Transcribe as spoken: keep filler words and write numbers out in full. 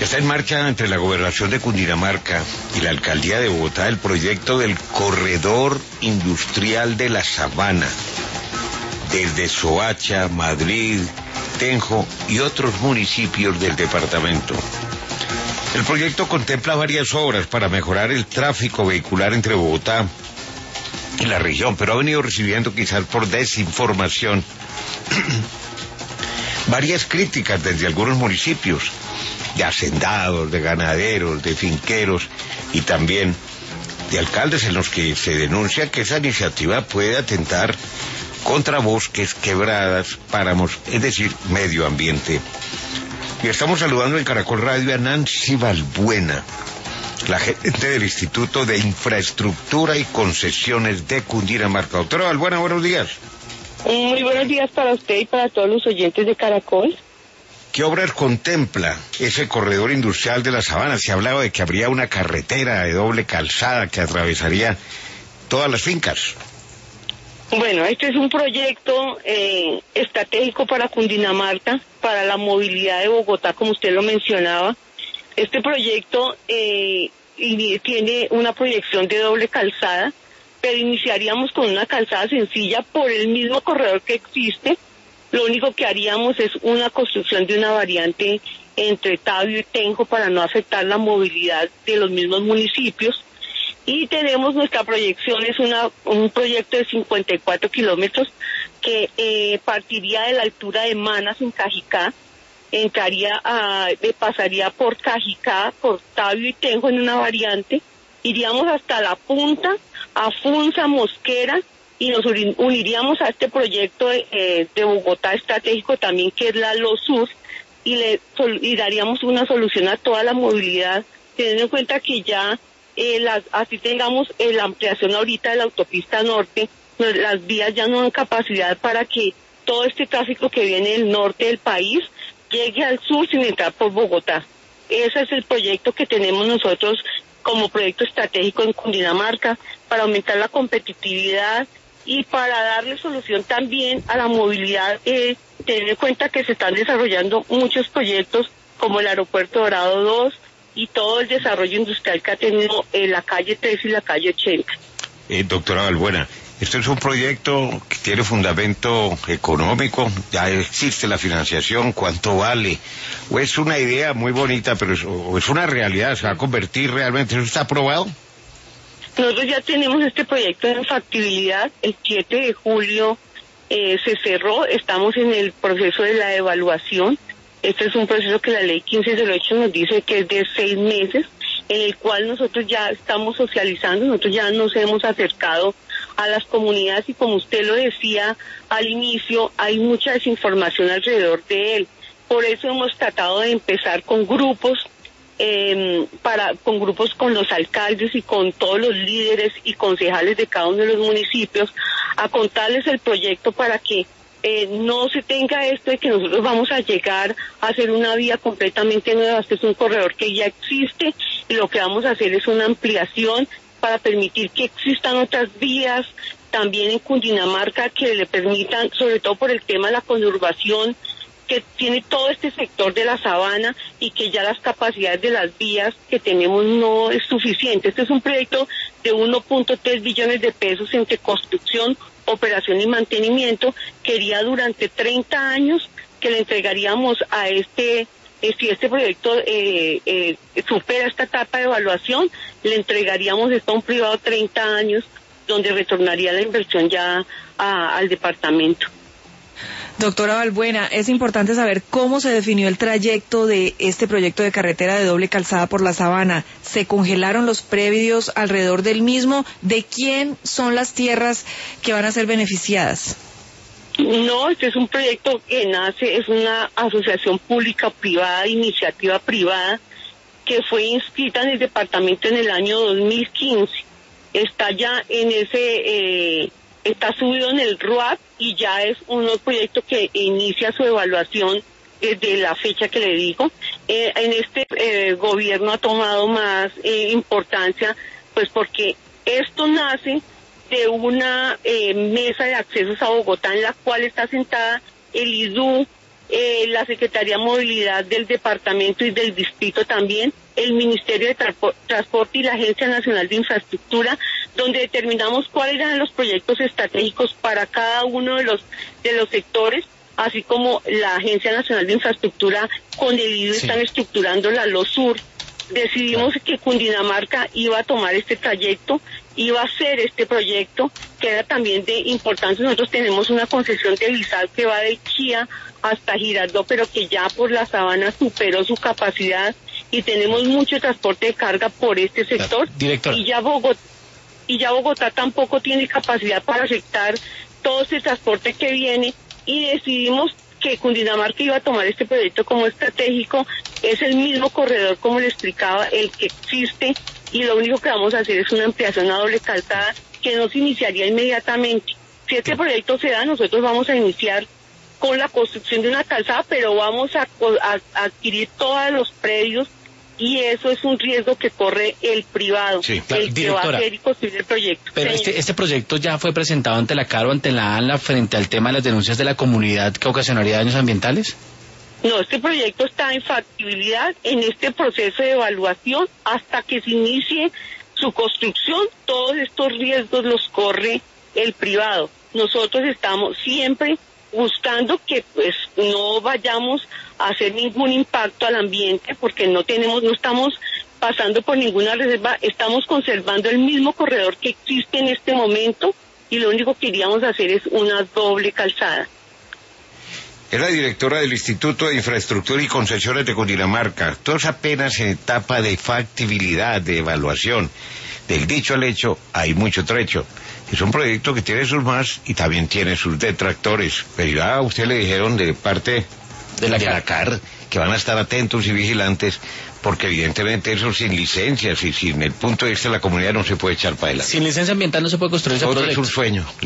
Está en marcha entre la Gobernación de Cundinamarca y la Alcaldía de Bogotá el proyecto del Corredor Industrial de la Sabana, desde Soacha, Madrid, Tenjo y otros municipios del departamento. El proyecto contempla varias obras para mejorar el tráfico vehicular entre Bogotá y la región, pero ha venido recibiendo, quizás por desinformación, varias críticas desde algunos municipios, de hacendados, de ganaderos, de finqueros y también de alcaldes, en los que se denuncia que esa iniciativa puede atentar contra bosques, quebradas, páramos, es decir, medio ambiente. Y estamos saludando en Caracol Radio a Nancy Balbuena, la gerente del Instituto de Infraestructura y Concesiones de Cundinamarca. Doctora Balbuena, buenos días. Muy buenos días para usted y para todos los oyentes de Caracol. ¿Qué obras contempla ese corredor industrial de la Sabana? Se hablaba de que habría una carretera de doble calzada que atravesaría todas las fincas. Bueno, este es un proyecto eh, estratégico para Cundinamarca, para la movilidad de Bogotá, como usted lo mencionaba. Este proyecto eh, tiene una proyección de doble calzada, pero iniciaríamos con una calzada sencilla por el mismo corredor que existe. Lo único que haríamos es una construcción de una variante entre Tabio y Tenjo para no afectar la movilidad de los mismos municipios. Y tenemos nuestra proyección, es una, un proyecto de cincuenta y cuatro kilómetros que eh, partiría de la altura de Manas en Cajicá, entraría a, eh, pasaría por Cajicá, por Tabio y Tenjo en una variante, iríamos hasta la punta, a Funza, Mosquera, y nos uniríamos a este proyecto de, eh, de Bogotá estratégico también, que es la LOSUR, y le y daríamos una solución a toda la movilidad, teniendo en cuenta que ya eh, las, así tengamos eh, la ampliación ahorita de la autopista norte, pues las vías ya no dan capacidad para que todo este tráfico que viene del norte del país llegue al sur sin entrar por Bogotá. Ese es el proyecto que tenemos nosotros como proyecto estratégico en Cundinamarca, para aumentar la competitividad y para darle solución también a la movilidad, eh, tener en cuenta que se están desarrollando muchos proyectos como el Aeropuerto Dorado dos y todo el desarrollo industrial que ha tenido en la calle tres y la calle ochenta. Eh, doctora Balbuena, esto es un proyecto que tiene fundamento económico, ya existe la financiación, ¿cuánto vale? ¿O es una idea muy bonita, pero es, o es una realidad, se va a convertir realmente, eso está aprobado? Nosotros ya tenemos este proyecto en factibilidad, el siete de julio eh, se cerró, estamos en el proceso de la evaluación. Este es un proceso que la ley quince cero ocho nos dice que es de seis meses, en el cual nosotros ya estamos socializando, nosotros ya nos hemos acercado a las comunidades y como usted lo decía al inicio, hay mucha desinformación alrededor de él. Por eso hemos tratado de empezar con grupos, Eh, para con grupos con los alcaldes y con todos los líderes y concejales de cada uno de los municipios a contarles el proyecto para que eh, no se tenga esto de que nosotros vamos a llegar a hacer una vía completamente nueva. Este es un corredor que ya existe y lo que vamos a hacer es una ampliación para permitir que existan otras vías también en Cundinamarca que le permitan, sobre todo por el tema de la conurbación, que tiene todo este sector de la sabana y que ya las capacidades de las vías que tenemos no es suficiente. Este es un proyecto de uno punto tres billones de pesos entre construcción, operación y mantenimiento, que iría durante treinta años, que le entregaríamos a este, eh, si este proyecto eh, eh, supera esta etapa de evaluación, le entregaríamos esto a un privado treinta años, donde retornaría la inversión ya a, al departamento. Doctora Balbuena, es importante saber cómo se definió el trayecto de este proyecto de carretera de doble calzada por la Sabana. ¿Se congelaron los predios alrededor del mismo? ¿De quién son las tierras que van a ser beneficiadas? No, este es un proyecto que nace, es una asociación pública-privada, iniciativa privada, que fue inscrita en el departamento en el año dos mil quince. Está ya en ese... Eh, está subido en el R U A P y ya es un proyecto que inicia su evaluación desde la fecha que le digo. Eh, en este eh, gobierno ha tomado más eh, importancia, pues porque esto nace de una eh, mesa de accesos a Bogotá en la cual está sentada el I D U, eh, la Secretaría de Movilidad del departamento y del distrito también, el Ministerio de Tra- Transporte y la Agencia Nacional de Infraestructura, donde determinamos cuáles eran los proyectos estratégicos para cada uno de los de los sectores, así como la Agencia Nacional de Infraestructura con el I D U Sí. están estructurando la LOSUR. Decidimos claro. que Cundinamarca iba a tomar este trayecto, iba a hacer este proyecto, que era también de importancia. Nosotros tenemos una concesión de Lizal que va de Chía hasta Girardot, pero que ya por la Sabana superó su capacidad y tenemos mucho transporte de carga por este sector. Director. Y ya Bogotá, y ya Bogotá tampoco tiene capacidad para aceptar todo ese transporte que viene, y decidimos que Cundinamarca iba a tomar este proyecto como estratégico. Es el mismo corredor, como le explicaba, el que existe, y lo único que vamos a hacer es una ampliación a doble calzada que no se iniciaría inmediatamente. Si este proyecto se da, nosotros vamos a iniciar con la construcción de una calzada, pero vamos a, a, a adquirir todos los predios, y eso es un riesgo que corre el privado, sí, claro. el que Directora, va a hacer y construir el proyecto. Pero este, este proyecto ya fue presentado ante la CARO, ante la ANLA, frente al tema de las denuncias de la comunidad que ocasionaría daños ambientales. No, este proyecto está en factibilidad en este proceso de evaluación hasta que se inicie su construcción. Todos estos riesgos los corre el privado. Nosotros estamos siempre buscando que pues no vayamos a hacer ningún impacto al ambiente, porque no tenemos, no estamos pasando por ninguna reserva, estamos conservando el mismo corredor que existe en este momento, y lo único que queríamos hacer es una doble calzada. Es la directora del Instituto de Infraestructura y Concesiones de Cundinamarca. Todo es apenas en etapa de factibilidad, de evaluación. Del dicho al hecho hay mucho trecho. Es un proyecto que tiene sus más y también tiene sus detractores. Pero ya a usted le dijeron de parte de la, de la CAR que van a estar atentos y vigilantes, porque evidentemente eso sin licencias y sin el punto de vista de la comunidad no se puede echar para adelante. Sin licencia ambiental no se puede construir ese Todo proyecto. es un sueño.